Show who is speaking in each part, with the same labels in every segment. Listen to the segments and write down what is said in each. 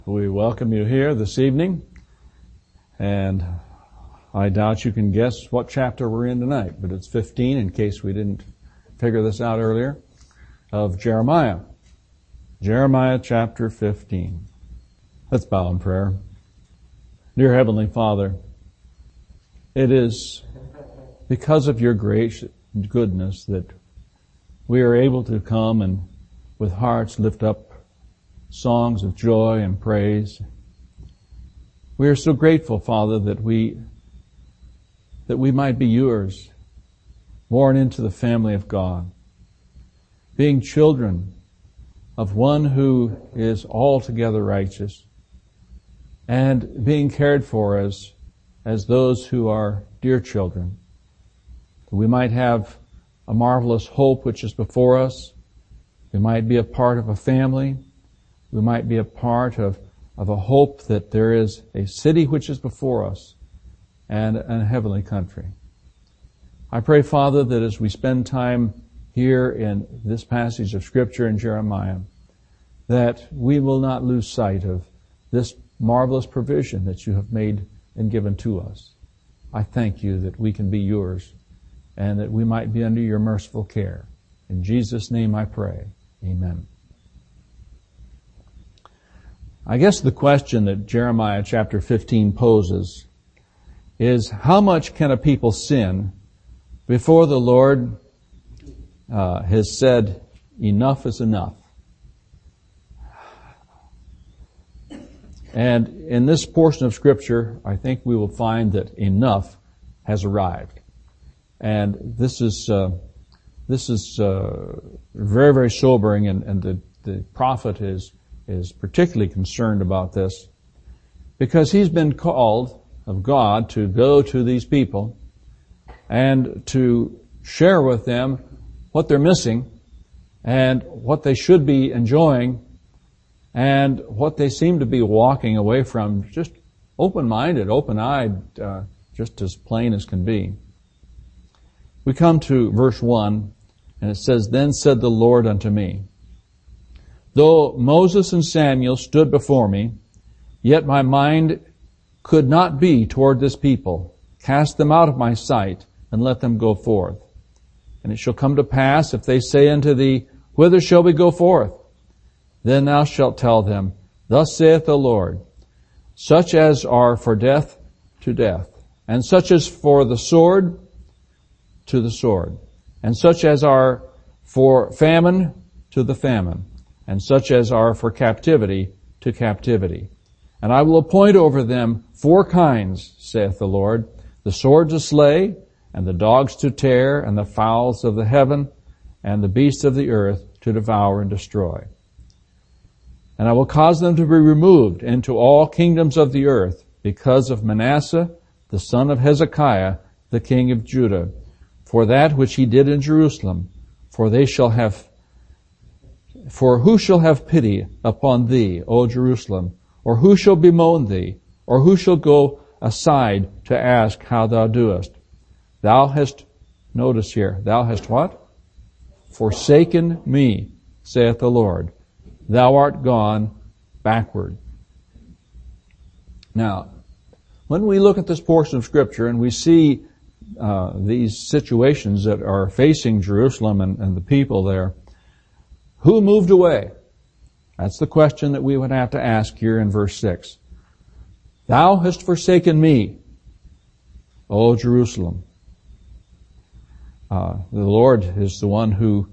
Speaker 1: We welcome you here this evening, and I doubt you can guess what chapter we're in tonight, but it's 15 in case we didn't figure this out earlier, of Jeremiah. Jeremiah chapter 15. Let's bow in prayer. Dear Heavenly Father, it is because of your grace and goodness that we are able to come and with hearts lift up songs of joy and praise. We are so grateful, Father, that we might be yours, born into the family of God, being children of one who is altogether righteous, and being cared for as those who are dear children. We might have a marvelous hope which is before us. We might be a part of a family. We might be a part of a hope that there is a city which is before us and a heavenly country. I pray, Father, that as we spend time here in this passage of Scripture in Jeremiah, that we will not lose sight of this marvelous provision that you have made and given to us. I thank you that we can be yours and that we might be under your merciful care. In Jesus' name I pray. Amen. I guess the question that Jeremiah chapter 15 poses is, how much can a people sin before the Lord has said, enough is enough? And in this portion of Scripture, I think we will find that enough has arrived. And this is very, very sobering, and the prophet is particularly concerned about this because he's been called of God to go to these people and to share with them what they're missing and what they should be enjoying and what they seem to be walking away from, just open-minded, open-eyed, just as plain as can be. We come to verse 1, and it says, "Then said the Lord unto me, though Moses and Samuel stood before me, yet my mind could not be toward this people. Cast them out of my sight, and let them go forth. And it shall come to pass, if they say unto thee, Whither shall we go forth? Then thou shalt tell them, Thus saith the Lord, such as are for death, to death, and such as for the sword, to the sword, and such as are for famine, to the famine, and such as are for captivity, to captivity. And I will appoint over them 4 kinds, saith the Lord, the sword to slay, and the dogs to tear, and the fowls of the heaven, and the beasts of the earth to devour and destroy. And I will cause them to be removed into all kingdoms of the earth, because of Manasseh, the son of Hezekiah, the king of Judah, for that which he did in Jerusalem, for who shall have pity upon thee, O Jerusalem? Or who shall bemoan thee? Or who shall go aside to ask how thou doest? Thou hast, notice here, thou hast what? Forsaken me, saith the Lord. Thou art gone backward. Now, when we look at this portion of Scripture and we see these situations that are facing Jerusalem and the people there, who moved away? That's the question that we would have to ask here in verse 6. Thou hast forsaken me, O Jerusalem. The Lord is the one who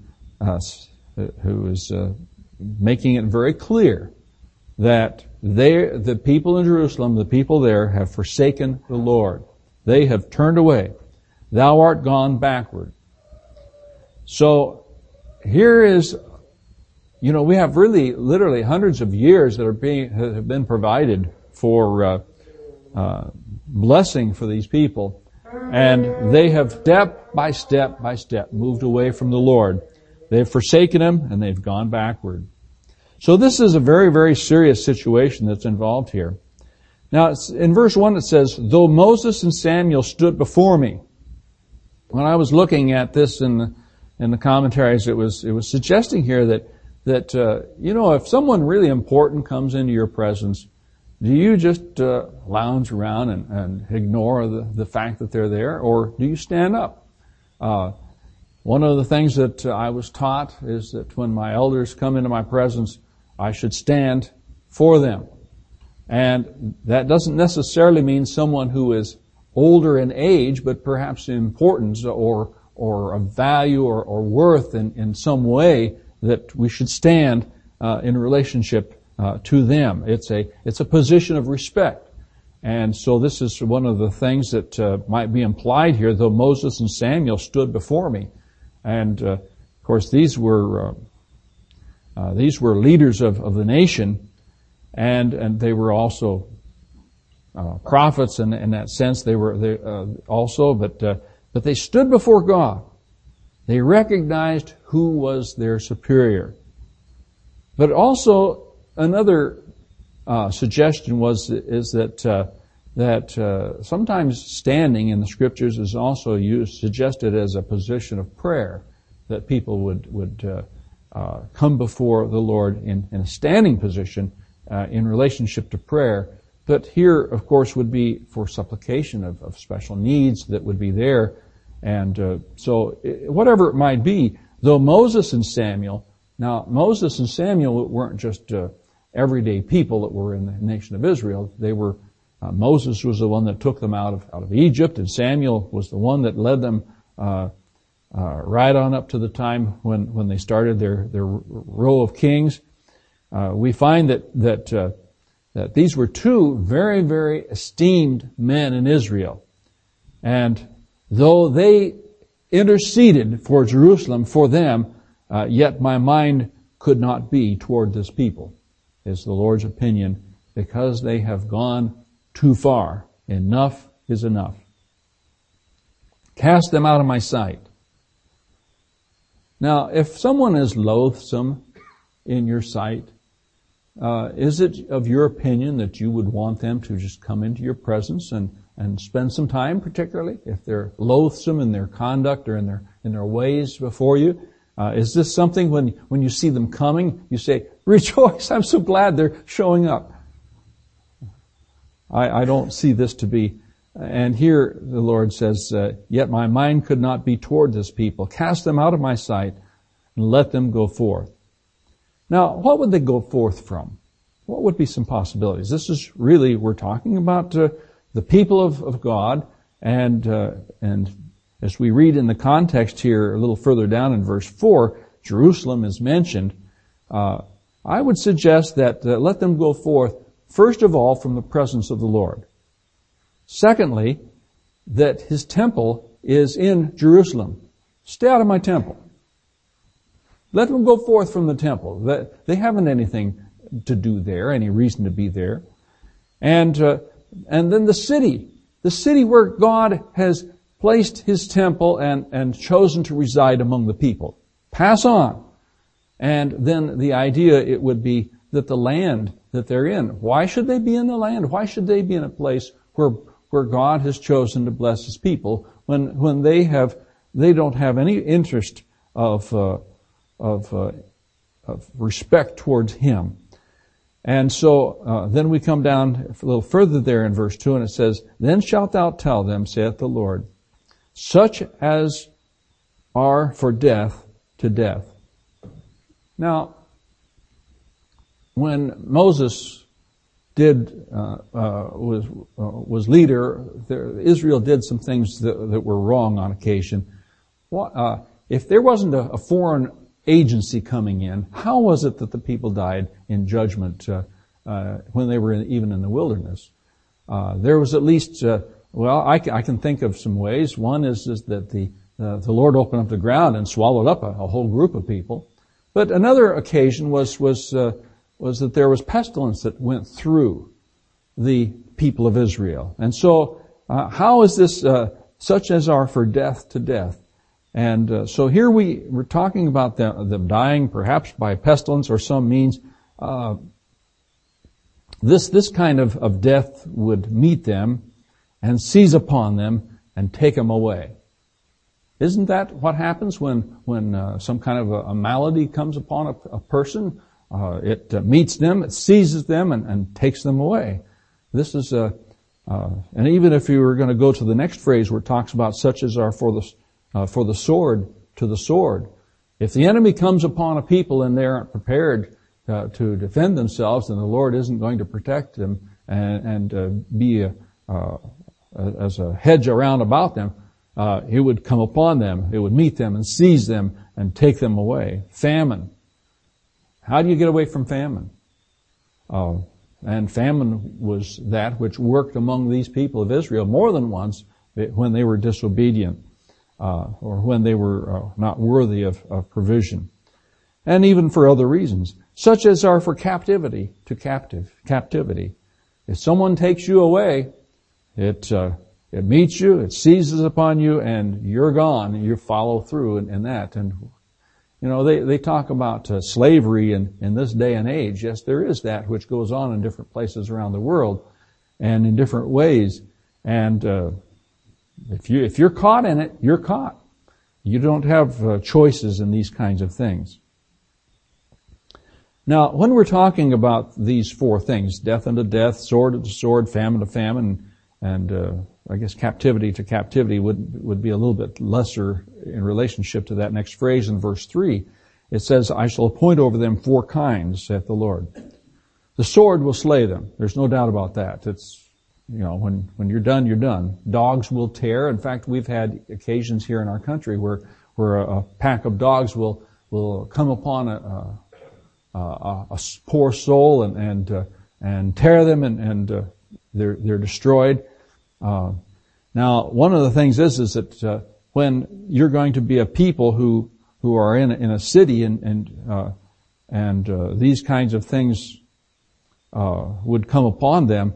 Speaker 1: is making it very clear that the people in Jerusalem, the people there, have forsaken the Lord. They have turned away. Thou art gone backward. So here is, we have really, literally hundreds of years that have been provided for blessing for these people, and they have step by step by step moved away from the Lord. They've forsaken Him, and they've gone backward. So this is a very, very serious situation that's involved here. Now, in verse 1 it says, though Moses and Samuel stood before me. When I was looking at this in the commentaries, it was suggesting here that that, if someone really important comes into your presence, do you just lounge around and ignore the fact that they're there, or do you stand up? One of the things that I was taught is that when my elders come into my presence, I should stand for them. And that doesn't necessarily mean someone who is older in age, but perhaps in importance or of value or worth in some way that we should stand in relationship to them. It's a position of respect. And so this is one of the things that might be implied here, though Moses and Samuel stood before me. And of course these were leaders of the nation, and they were also prophets in that sense. They were also, but they stood before God. They recognized who was their superior. But also another suggestion is that sometimes standing in the Scriptures is also suggested as a position of prayer, that people would come before the Lord in a standing position in relationship to prayer. But here, of course, would be for supplication of special needs that would be there. And so whatever it might be, though Moses and Samuel weren't just everyday people that were in the nation of Israel. They were Moses was the one that took them out of Egypt, and Samuel was the one that led them right on up to the time when they started their row of kings. We find that these were two very, very esteemed men in Israel. And though they interceded for Jerusalem for them, yet my mind could not be toward this people, is the Lord's opinion, because they have gone too far. Enough is enough. Cast them out of my sight. Now, if someone is loathsome in your sight, is it of your opinion that you would want them to just come into your presence and spend some time, particularly if they're loathsome in their conduct or in their ways before you? Is this something when you see them coming, you say, rejoice, I'm so glad they're showing up? I don't see this to be. And here the Lord says, yet my mind could not be toward this people. Cast them out of my sight and let them go forth. Now, what would they go forth from? What would be some possibilities? This is really, we're talking about the people of God, and as we read in the context here a little further down in verse 4, Jerusalem is mentioned. I would suggest that let them go forth, first of all, from the presence of the Lord. Secondly, that His temple is in Jerusalem. Stay out of my temple. Let them go forth from the temple. They haven't anything to do there, any reason to be there. And then the city where God has placed His temple and chosen to reside among the people. Pass on. And then the idea, it would be that the land that they're in, why should they be in the land? Why should they be in a place where God has chosen to bless His people when they don't have any interest of respect towards Him? And so then we come down a little further there in verse 2, and it says, then shalt thou tell them, saith the Lord, such as are for death to death. Now, when Moses was leader, Israel did some things that were wrong on occasion. If there wasn't a foreign agency coming in, how was it that the people died in judgment when they were even in the wilderness? There was at least, I can think of some ways. One is that the Lord opened up the ground and swallowed up a whole group of people. But another occasion was that there was pestilence that went through the people of Israel. And so, how is this such as are for death to death? And so here we're talking about them dying perhaps by pestilence or some means. This kind of death would meet them and seize upon them and take them away. Isn't that what happens when some kind of a malady comes upon a person? It meets them, it seizes them, and takes them away. This is and even if you were going to go to the next phrase where it talks about such as are for the sword, to the sword. If the enemy comes upon a people and they aren't prepared to defend themselves, then the Lord isn't going to protect them and be as a hedge around about them. It would come upon them. It would meet them and seize them and take them away. Famine. How do you get away from famine? And famine was that which worked among these people of Israel more than once when they were disobedient or when they were not worthy of provision. And even for other reasons, such as are for captivity to captivity. If someone takes you away, it meets you, it seizes upon you, and you're gone. You follow through in that. And they talk about slavery in this day and age. Yes, there is that which goes on in different places around the world and in different ways. And if you're caught in it, you're caught. You don't have choices in these kinds of things. Now, when we're talking about these four things, death unto death, sword unto sword, famine to famine, and I guess captivity to captivity would be a little bit lesser in relationship to that next phrase in verse 3. It says, I shall appoint over them four kinds, saith the Lord. The sword will slay them. There's no doubt about that. It's, when you're done, you're done. Dogs will tear. In fact, we've had occasions here in our country where a pack of dogs will come upon a poor soul and tear them and they're destroyed. Now, one of the things is that when you're going to be a people who are in a city and these kinds of things would come upon them,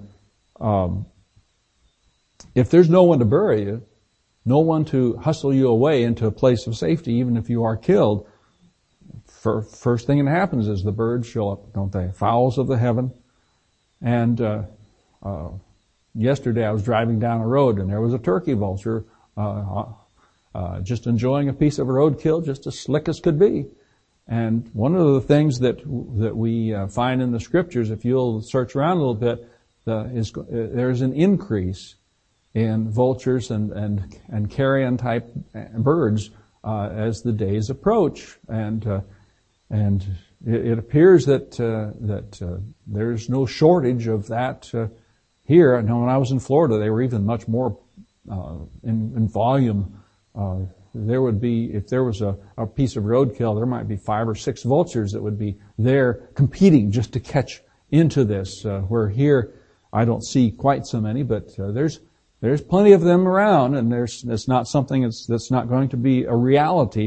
Speaker 1: if there's no one to bury you, no one to hustle you away into a place of safety, even if you are killed, first thing that happens is the birds show up, don't they? Fowls of the heaven. And yesterday I was driving down a road and there was a turkey vulture just enjoying a piece of roadkill, just as slick as could be. And one of the things that we find in the scriptures, if you'll search around a little bit, there's an increase in vultures and carrion type birds as the days approach. And it appears that there's no shortage of that here. I know when I was in Florida, they were even much more in volume. There would be, if there was a piece of roadkill, there might be 5 or 6 vultures that would be there competing just to catch into this. Where here, I don't see quite so many, but there's plenty of them around, and it's not something that's not going to be a reality.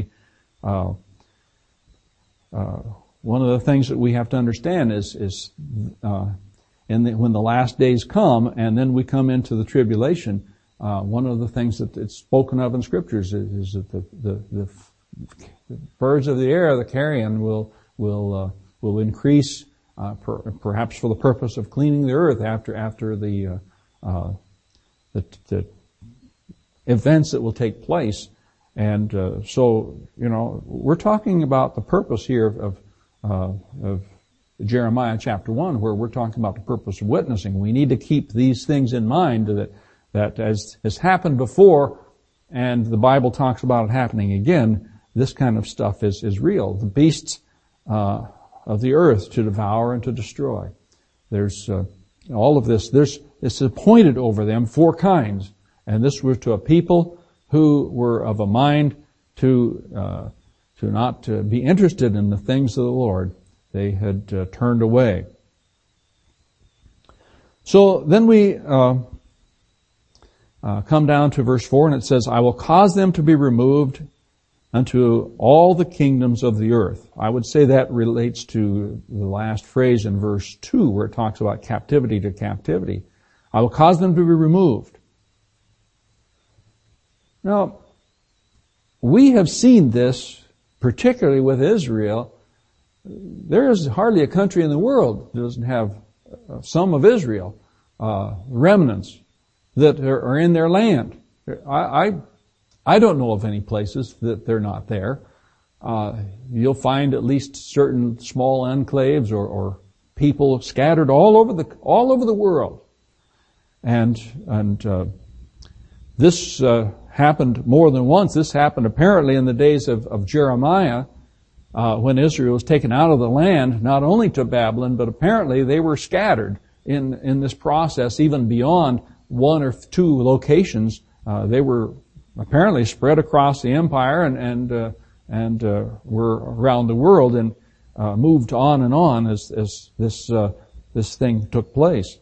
Speaker 1: One of the things that we have to understand is when the last days come, and then we come into the tribulation, one of the things that it's spoken of in scriptures is that the birds of the air, the carrion, will increase, perhaps for the purpose of cleaning the earth after the events that will take place. And so we're talking about the purpose here of Jeremiah chapter 1, where we're talking about the purpose of witnessing. We need to keep these things in mind that as has happened before, and the Bible talks about it happening again, this kind of stuff is real. The beasts of the earth to devour and to destroy. There's all of this. It's appointed over them 4 kinds, and this was to a people who were of a mind to not be interested in the things of the Lord. They had turned away. So then we come down to verse 4, and it says, I will cause them to be removed unto all the kingdoms of the earth. I would say that relates to the last phrase in verse 2, where it talks about captivity to captivity. I will cause them to be removed. Now, we have seen this, particularly with Israel. There is hardly a country in the world that doesn't have some of Israel, remnants that are in their land. I I don't know of any places that they're not there. You'll find at least certain small enclaves or people scattered all over the world. And this happened more than once. This happened apparently in the days of Jeremiah, when Israel was taken out of the land, not only to Babylon, but apparently they were scattered in this process, even beyond one or two locations. They were apparently spread across the empire and were around the world and moved on as this thing took place.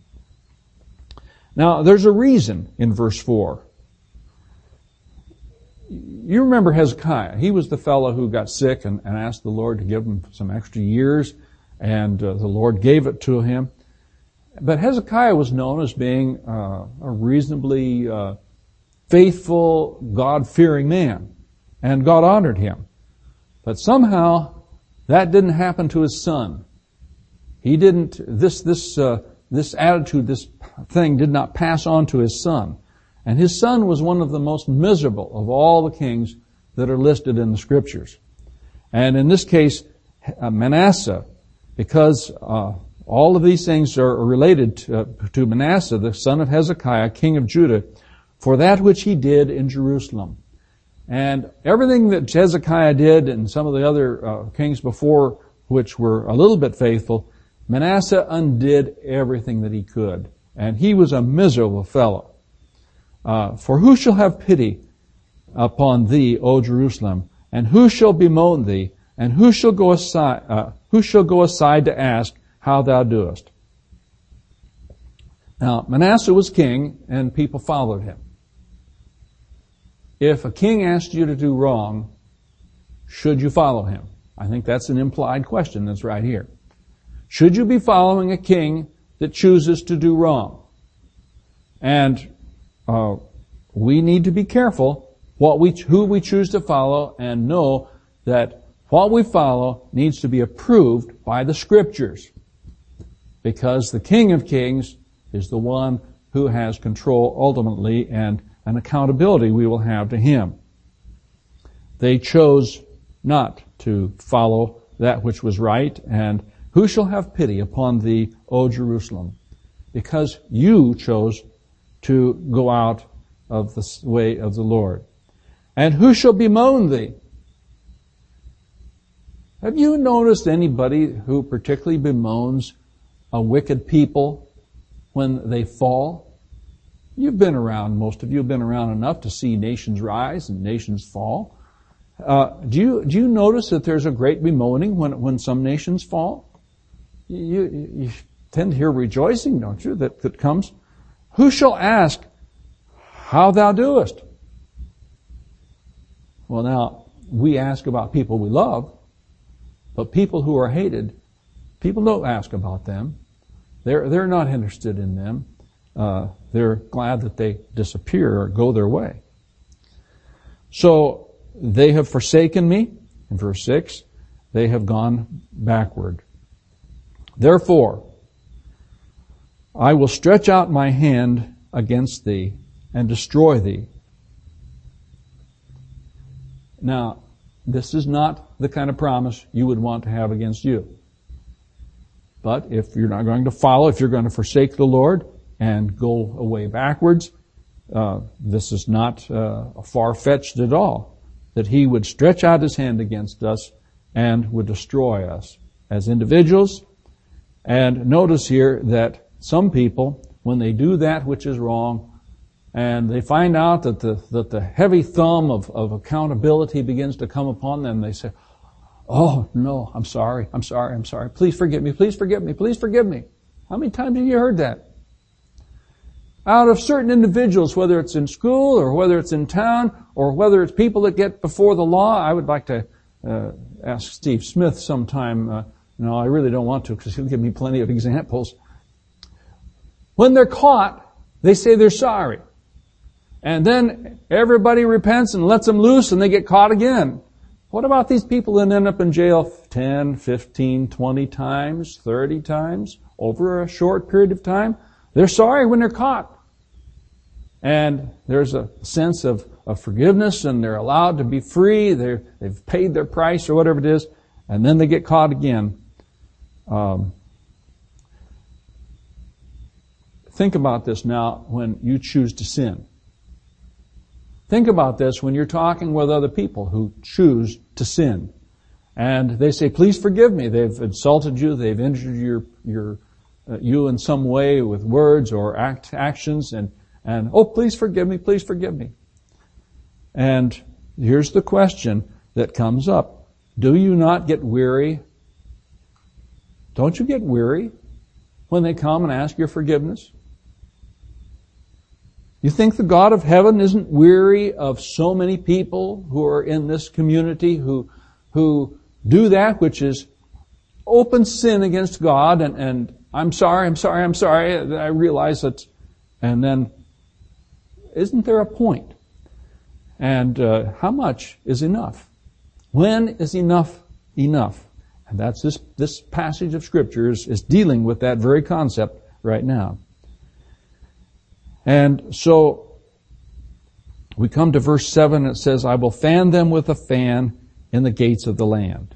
Speaker 1: Now, there's a reason in verse 4. You remember Hezekiah. He was the fellow who got sick and asked the Lord to give him some extra years, and the Lord gave it to him. But Hezekiah was known as being a reasonably faithful, God-fearing man, and God honored him. But somehow that didn't happen to his son. He didn't. This attitude, this thing, did not pass on to his son. And his son was one of the most miserable of all the kings that are listed in the Scriptures. And in this case, Manasseh, because all of these things are related to Manasseh, the son of Hezekiah, king of Judah, for that which he did in Jerusalem. And everything that Hezekiah did and some of the other kings before, which were a little bit faithful, Manasseh undid everything that he could. And he was a miserable fellow. For who shall have pity upon thee, O Jerusalem? And who shall bemoan thee? And who shall go aside to ask how thou doest? Now, Manasseh was king, and people followed him. If a king asked you to do wrong, should you follow him? I think that's an implied question that's right here. Should you be following a king that chooses to do wrong? And we need to be careful who we choose to follow, and know that what we follow needs to be approved by the Scriptures, because the King of Kings is the one who has control ultimately, and an accountability we will have to him. They chose not to follow that which was right, and who shall have pity upon thee, O Jerusalem? Because you chose to go out of the way of the Lord. And who shall bemoan thee? Have you noticed anybody who particularly bemoans a wicked people when they fall? You've been around, most of you have been around enough to see nations rise and nations fall. Do you notice that there's a great bemoaning when some nations fall? You tend to hear rejoicing, don't you, that comes? Who shall ask how thou doest? Well, now, we ask about people we love, but people who are hated, people don't ask about them. They're not interested in them. They're glad that they disappear or go their way. So, they have forsaken me, in verse 6, they have gone backward. Therefore, I will stretch out my hand against thee and destroy thee. Now, this is not the kind of promise you would want to have against you. But if you're not going to follow, if you're going to forsake the Lord and go away backwards, this is not far-fetched at all, that he would stretch out his hand against us and would destroy us as individuals. And notice here that some people, when they do that which is wrong, and they find out that the heavy thumb of accountability begins to come upon them, they say, "Oh, no, I'm sorry. Please forgive me. Please forgive me. Please forgive me." How many times have you heard that? Out of certain individuals, whether it's in school or whether it's in town or whether it's people that get before the law. I would like to ask Steve Smith sometime. No, I really don't want to, because he'll give me plenty of examples. When they're caught, they say they're sorry. And then everybody repents and lets them loose, and they get caught again. What about these people that end up in jail 10, 15, 20 times, 30 times over a short period of time? They're sorry when they're caught. And there's a sense of of forgiveness and they're allowed to be free. They've paid their price or whatever it is, and then they get caught again. Think about this now when you choose to sin. Think about this when you're talking with other people who choose to sin. And they say, please forgive me. They've insulted you. They've injured you in some way with words or actions. And oh, please forgive me. Please forgive me. And here's the question that comes up. Do you not get weary? Don't you get weary when they come and ask your forgiveness? You think the God of heaven isn't weary of so many people who are in this community who do that which is open sin against God and I'm sorry, I realize that, and then isn't there a point? And how much is enough? When is enough enough? And that's this passage of Scripture is dealing with that very concept right now. And so we come to verse 7, it says, I will fan them with a fan in the gates of the land.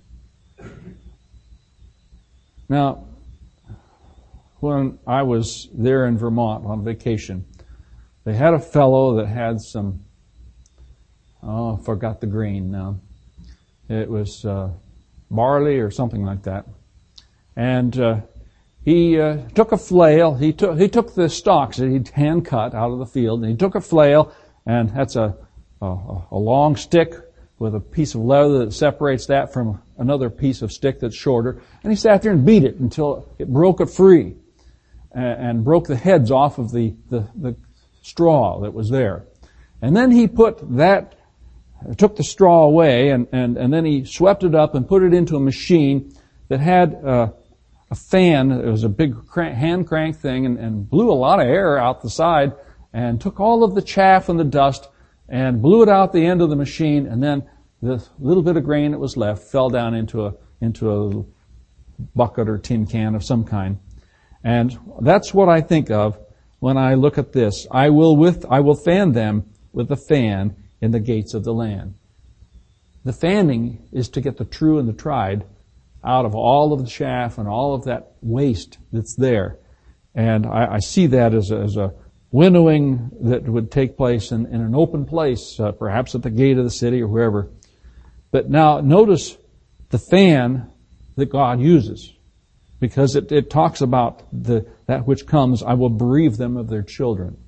Speaker 1: Now, when I was there in Vermont on vacation, they had a fellow that had some, I forgot the grain now. It was barley or something like that. And he took a flail. He took the stalks that he'd hand cut out of the field, and he took a flail, and that's a long stick with a piece of leather that separates that from another piece of stick that's shorter. And he sat there and beat it until it broke it free and broke the heads off of the straw that was there. And then he took the straw away and then he swept it up and put it into a machine that had a fan. It was a big hand crank thing and blew a lot of air out the side and took all of the chaff and the dust and blew it out the end of the machine, and then the little bit of grain that was left fell down into a little bucket or tin can of some kind. And that's what I think of when I look at this. I will fan them with a fan in the gates of the land. The fanning is to get the true and the tried out of all of the chaff and all of that waste that's there. And I see that as a winnowing that would take place in an open place, perhaps at the gate of the city or wherever. But now notice the fan that God uses, because it talks about that which comes. I will bereave them of their children.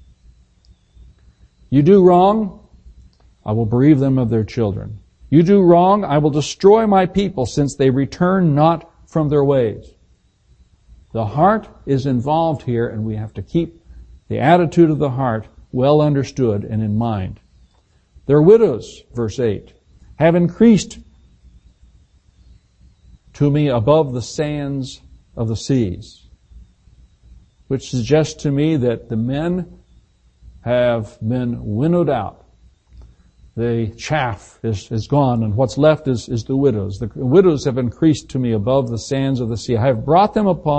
Speaker 1: You do wrong, I will bereave them of their children. You do wrong, I will destroy my people, since they return not from their ways. The heart is involved here, and we have to keep the attitude of the heart well understood and in mind. Their widows, verse 8, have increased to me above the sands of the seas, which suggests to me that the men have been winnowed out. The chaff is gone, and what's left is the widows. The widows have increased to me above the sands of the sea. I've brought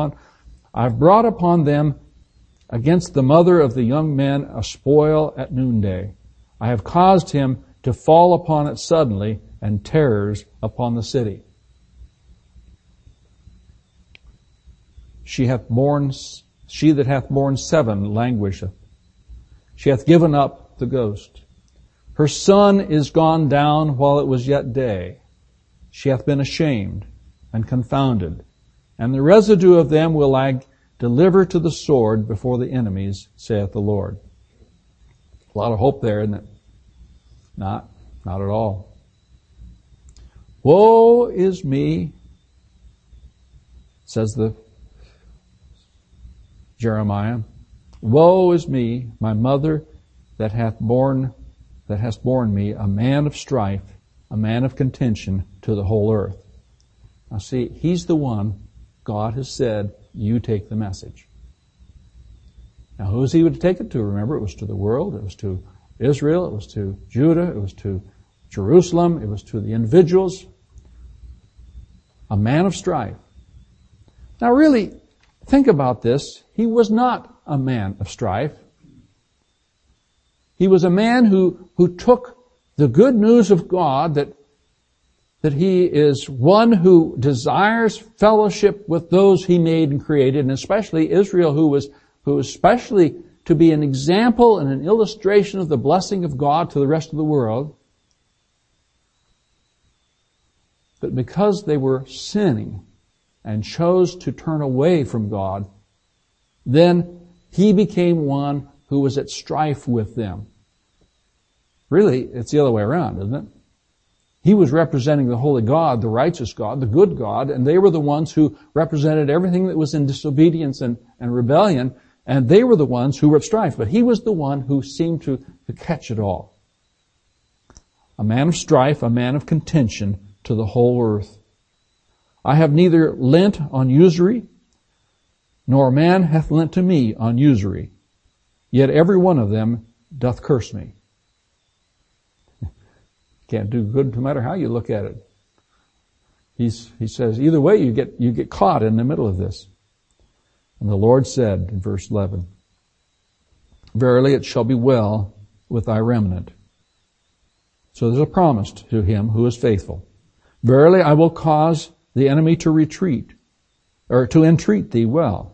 Speaker 1: upon them against the mother of the young men a spoil at noonday. I have caused him to fall upon it suddenly, and terrors upon the city. She that hath borne 7 languisheth. She hath given up the ghost. Her son is gone down while it was yet day. She hath been ashamed and confounded. And the residue of them will I deliver to the sword before the enemies, saith the Lord. A lot of hope there, isn't it? Not at all. Woe is me, says the Jeremiah. Woe is me, my mother that hath borne me, a man of strife, a man of contention to the whole earth. Now see, he's the one God has said, you take the message. Now who is he to take it to? Remember, it was to the world, it was to Israel, it was to Judah, it was to Jerusalem, it was to the individuals. A man of strife. Now really, think about this. He was not a man of strife. He was a man who took the good news of God that he is one who desires fellowship with those he made and created, and especially Israel, who was especially to be an example and an illustration of the blessing of God to the rest of the world. But because they were sinning and chose to turn away from God, then he became one who was at strife with them. Really, it's the other way around, isn't it? He was representing the holy God, the righteous God, the good God, and they were the ones who represented everything that was in disobedience and rebellion, and they were the ones who were at strife. But he was the one who seemed to catch it all. A man of strife, a man of contention to the whole earth. I have neither lent on usury, nor man hath lent to me on usury. Yet every one of them doth curse me. Can't do good no matter how you look at it. He says, either way you get caught in the middle of this. And the Lord said in verse 11, verily it shall be well with thy remnant. So there's a promise to him who is faithful. Verily I will cause the enemy to retreat, or to entreat thee well,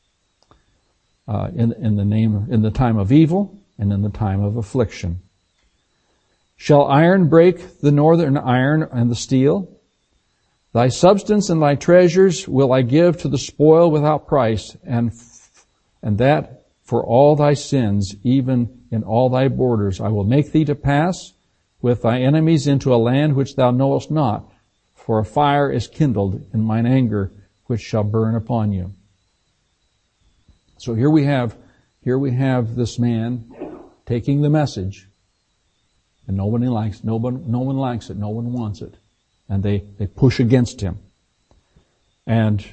Speaker 1: in the time of evil and in the time of affliction. Shall iron break the northern iron and the steel? Thy substance and thy treasures will I give to the spoil without price, and that for all thy sins, even in all thy borders. I will make thee to pass with thy enemies into a land which thou knowest not, for a fire is kindled in mine anger, which shall burn upon you. So here we have this man taking the message, and no one likes it, no one wants it, and they push against him. And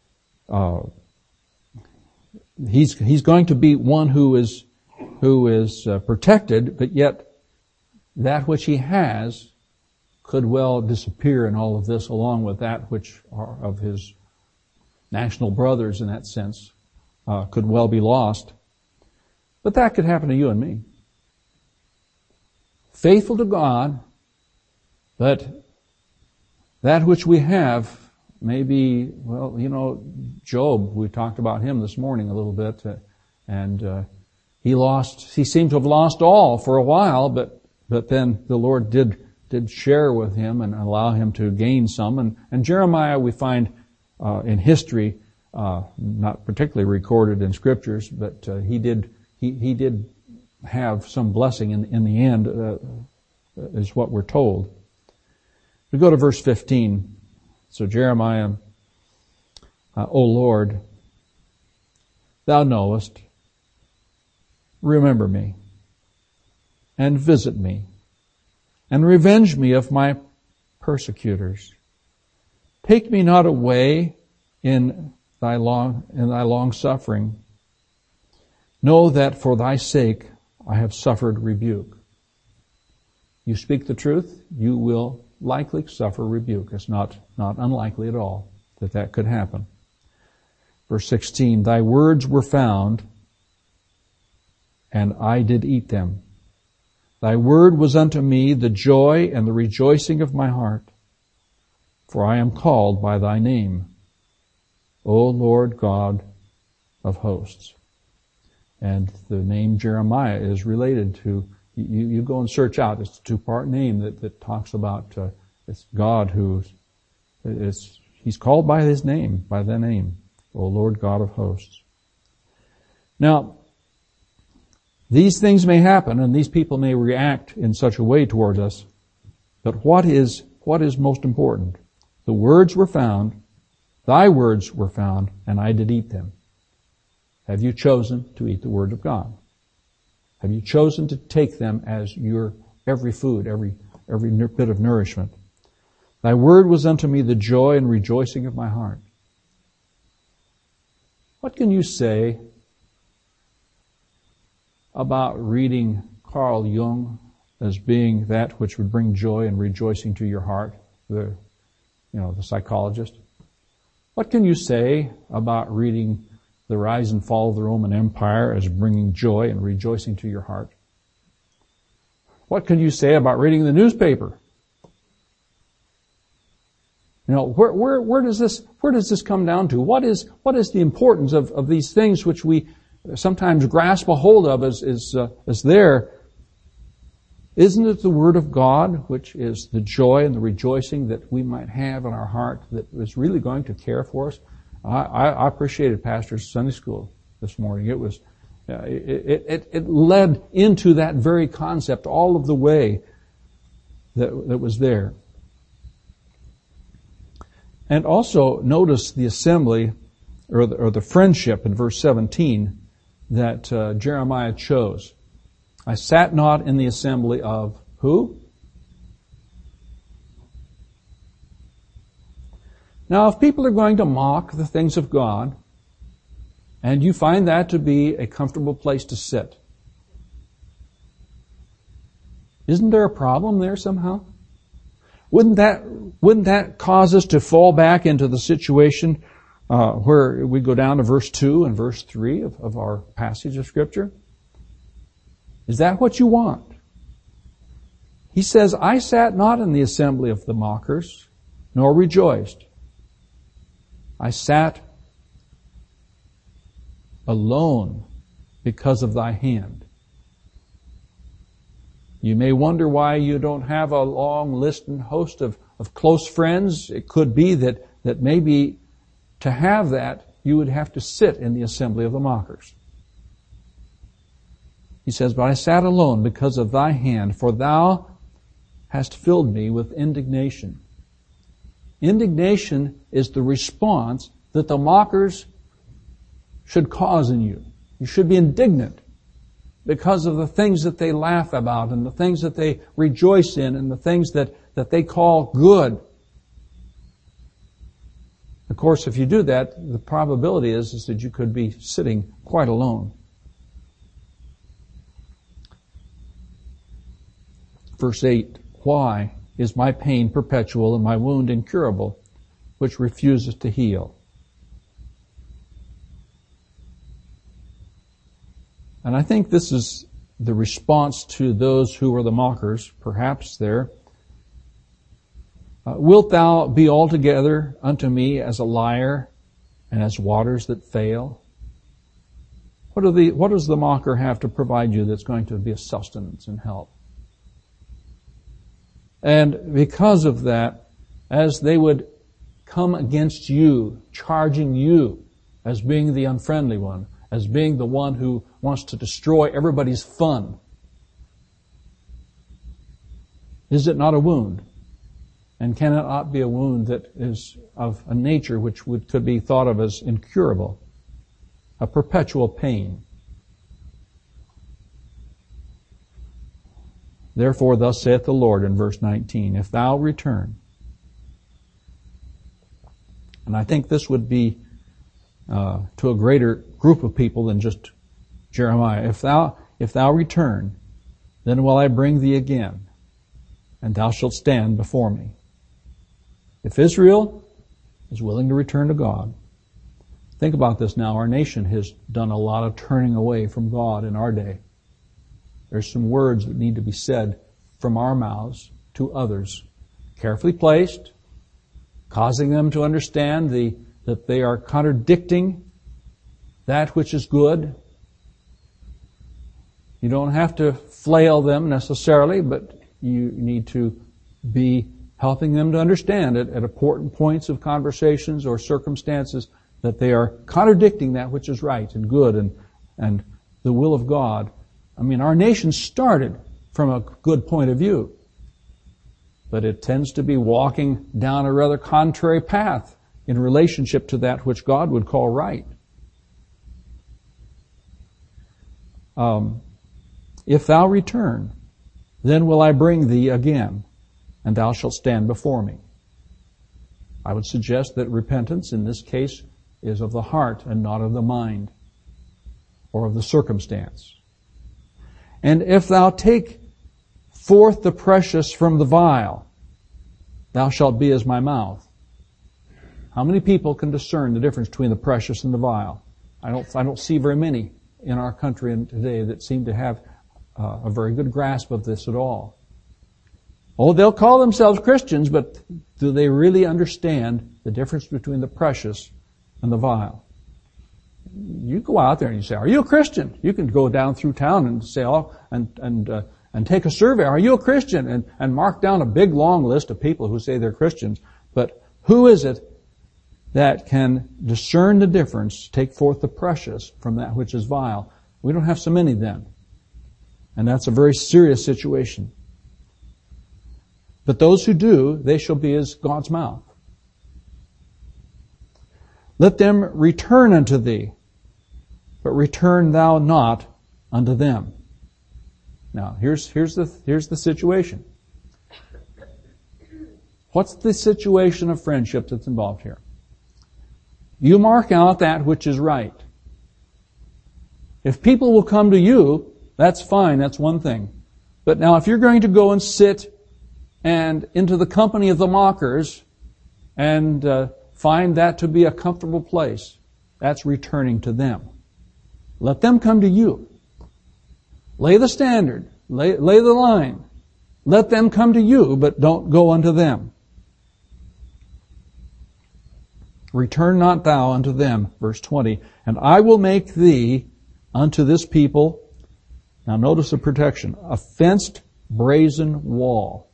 Speaker 1: he's going to be one who is protected, but yet that which he has could well disappear in all of this, along with that which are of his national brothers in that sense, could well be lost. But that could happen to you and me. Faithful to God, but that which we have may be, Job, we talked about him this morning a little bit, and he seemed to have lost all for a while, but then the Lord did share with him and allow him to gain some. And Jeremiah, we find in history, not particularly recorded in scriptures, but he did have some blessing in the end, is what we're told. We go to verse 15. So Jeremiah, O Lord, thou knowest, remember me, and visit me, and revenge me of my persecutors. Take me not away in thy long suffering. Know that for thy sake I have suffered rebuke. You speak the truth, you will likely suffer rebuke. It's not unlikely at all that could happen. Verse 16, thy words were found, and I did eat them. Thy word was unto me the joy and the rejoicing of my heart, for I am called by thy name, O Lord God of hosts. And the name Jeremiah is related to, you go and search out, it's a two-part name that talks about, it's God he's called by his name, by the name, O Lord God of hosts. Now, these things may happen and these people may react in such a way towards us, but what is most important? The words were found, thy words were found, and I did eat them. Have you chosen to eat the word of God? Have you chosen to take them as your every food, every bit of nourishment? Thy word was unto me the joy and rejoicing of my heart. What can you say about reading Carl Jung as being that which would bring joy and rejoicing to your heart, the psychologist? What can you say about reading The Rise and Fall of the Roman Empire as bringing joy and rejoicing to your heart? What can you say about reading the newspaper? You know, where does this come down to? What is the importance of these things which we sometimes grasp a hold of as there? Isn't it the Word of God, which is the joy and the rejoicing that we might have in our heart, that is really going to care for us? I appreciated Pastor's Sunday school this morning. It was, it led into that very concept all of the way that was there. And also notice the assembly or the friendship in verse 17 that Jeremiah chose. I sat not in the assembly of who? Now, if people are going to mock the things of God, and you find that to be a comfortable place to sit, isn't there a problem there somehow? Wouldn't that cause us to fall back into the situation where we go down to verse 2 and verse 3 of our passage of Scripture? Is that what you want? He says, I sat not in the assembly of the mockers, nor rejoiced. I sat alone because of thy hand. You may wonder why you don't have a long list and host of close friends. It could be that maybe to have that, you would have to sit in the assembly of the mockers. He says, but I sat alone because of thy hand, for thou hast filled me with indignation. Indignation is the response that the mockers should cause in you. You should be indignant because of the things that they laugh about and the things that they rejoice in and the things that they call good. Of course, if you do that, the probability is that you could be sitting quite alone. Verse 8, why is my pain perpetual and my wound incurable, which refuses to heal? And I think this is the response to those who were the mockers, perhaps there. Wilt thou be altogether unto me as a liar and as waters that fail? What does the mocker have to provide you that's going to be a sustenance and help? And because of that, as they would come against you, charging you as being the unfriendly one, as being the one who wants to destroy everybody's fun, is it not a wound? And can it not be a wound that is of a nature which could be thought of as incurable? A perpetual pain. Therefore, thus saith the Lord in verse 19, if thou return. And I think this would be to a greater group of people than just Jeremiah. If thou return, then will I bring thee again, and thou shalt stand before me. If Israel is willing to return to God, think about this now. Our nation has done a lot of turning away from God in our day. There's some words that need to be said from our mouths to others, carefully placed, causing them to understand that they are contradicting that which is good. You don't have to flail them necessarily, but you need to be helping them to understand it at important points of conversations or circumstances that they are contradicting that which is right and good and the will of God. I mean, our nation started from a good point of view, but it tends to be walking down a rather contrary path in relationship to that which God would call right. If thou return, then will I bring thee again, and thou shalt stand before me. I would suggest that repentance in this case is of the heart and not of the mind or of the circumstance. And if thou take forth the precious from the vile, thou shalt be as my mouth. How many people can discern the difference between the precious and the vile? I don't see very many in our country today that seem to have a very good grasp of this at all. Oh, they'll call themselves Christians, but do they really understand the difference between the precious and the vile? You go out there and you say, "Are you a Christian?" You can go down through town and say, and take a survey. "Are you a Christian?" And mark down a big long list of people who say they're Christians. But who is it that can discern the difference, take forth the precious from that which is vile? We don't have so many then. And that's a very serious situation. But those who do, they shall be as God's mouth. "Let them return unto thee, but return thou not unto them." Now, here's the situation. What's the situation of friendship that's involved here? You mark out that which is right. If people will come to you, that's fine, that's one thing. But now if you're going to go and sit and into the company of the mockers and find that to be a comfortable place, that's returning to them. Let them come to you. Lay the standard. Lay the line. Let them come to you, but don't go unto them. "Return not thou unto them," verse 20, "and I will make thee unto this people," now notice the protection, "a fenced brazen wall."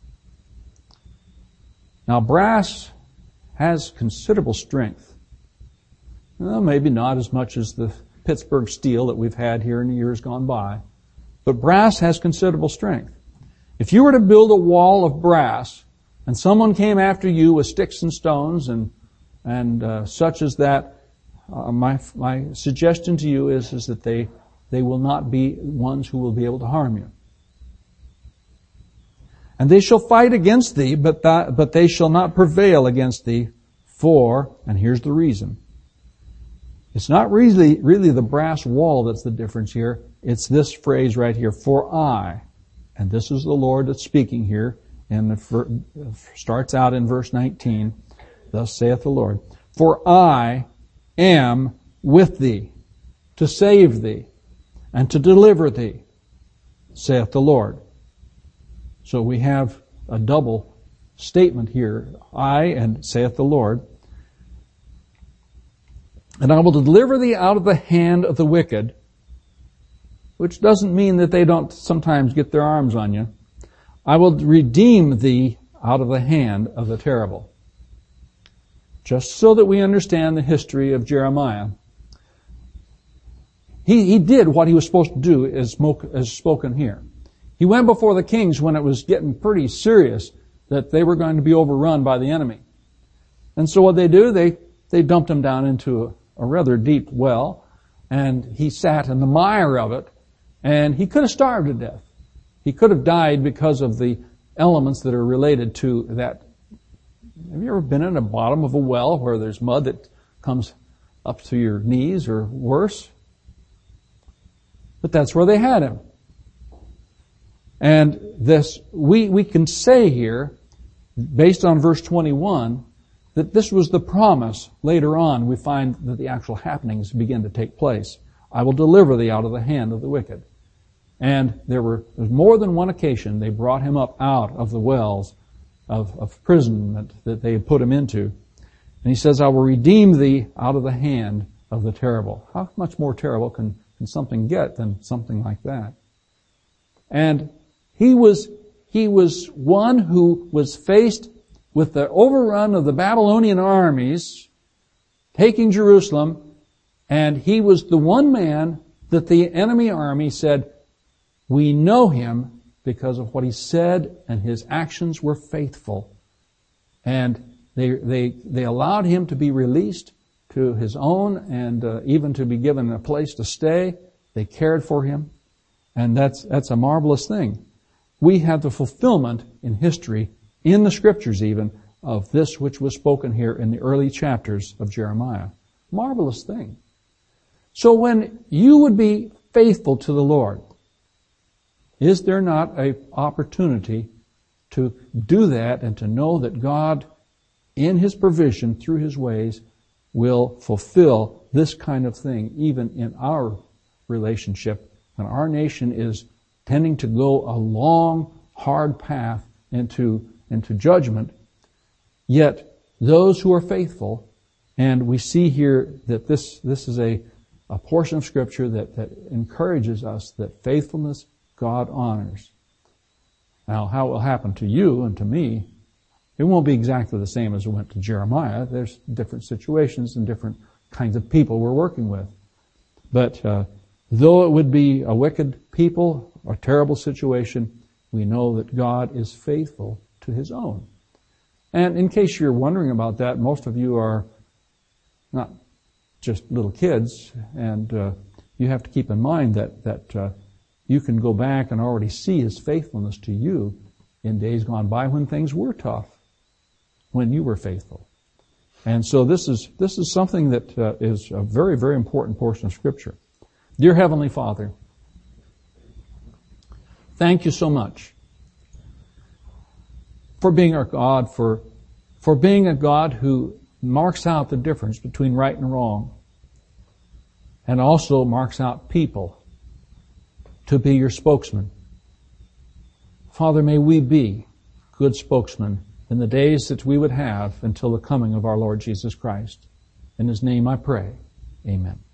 Speaker 1: Now brass has considerable strength. Well, maybe not as much as the Pittsburgh steel that we've had here in the years gone by, but brass has considerable strength. If you were to build a wall of brass and someone came after you with sticks and stones and such as that, my suggestion to you is that they will not be ones who will be able to harm you. "And they shall fight against thee, but they shall not prevail against thee, for," and here's the reason. It's not really the brass wall that's the difference here. It's this phrase right here, "For I," and this is the Lord that's speaking here, and starts out in verse 19. "Thus saith the Lord, for I am with thee, to save thee, and to deliver thee, saith the Lord." So we have a double statement here, "I" and "saith the Lord." "And I will deliver thee out of the hand of the wicked," which doesn't mean that they don't sometimes get their arms on you. "I will redeem thee out of the hand of the terrible." Just so that we understand the history of Jeremiah, he did what he was supposed to do as spoken here. He went before the kings when it was getting pretty serious that they were going to be overrun by the enemy. And so what they do, they dumped him down into a rather deep well, and he sat in the mire of it, and he could have starved to death. He could have died because of the elements that are related to that. Have you ever been in the bottom of a well where there's mud that comes up to your knees or worse? But that's where they had him. And this, we can say here, based on verse 21, that this was the promise. Later on, we find that the actual happenings begin to take place. "I will deliver thee out of the hand of the wicked." And there was more than one occasion they brought him up out of the wells of imprisonment that they had put him into. And he says, "I will redeem thee out of the hand of the terrible." How much more terrible can something get than something like that? And he was one who was faced with the overrun of the Babylonian armies taking Jerusalem, and he was the one man that the enemy army said, "We know him because of what he said, and his actions were faithful." And they allowed him to be released to his own and even to be given a place to stay. They cared for him. And that's a marvelous thing. We have the fulfillment in history, in the scriptures even, of this which was spoken here in the early chapters of Jeremiah. Marvelous thing. So when you would be faithful to the Lord, is there not an opportunity to do that and to know that God, in His provision, through His ways, will fulfill this kind of thing even in our relationship? And our nation is tending to go a long, hard path into judgment. Yet those who are faithful, and we see here that this is a portion of Scripture that encourages us that faithfulness God honors. Now, how it will happen to you and to me, it won't be exactly the same as it went to Jeremiah. There's different situations and different kinds of people we're working with. But though it would be a wicked people, a terrible situation, we know that God is faithful to His own. And in case you're wondering about that, most of you are not just little kids, and you have to keep in mind that you can go back and already see His faithfulness to you in days gone by when things were tough, when you were faithful. And so this is something that is a very, very important portion of Scripture. Dear Heavenly Father, thank you so much for being our God, for being a God who marks out the difference between right and wrong, and also marks out people to be your spokesman. Father, may we be good spokesmen in the days that we would have until the coming of our Lord Jesus Christ. In His name I pray. Amen.